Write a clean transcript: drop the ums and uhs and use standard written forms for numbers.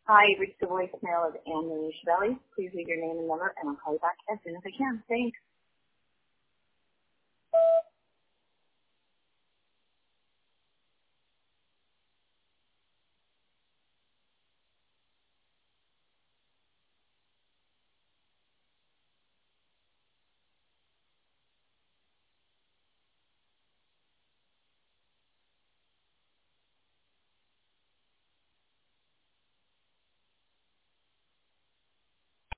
Hi, you've reached the voicemail of Anne Marie Chevelli. Please leave your name and number, and I'll call you back as soon as I can. Thanks.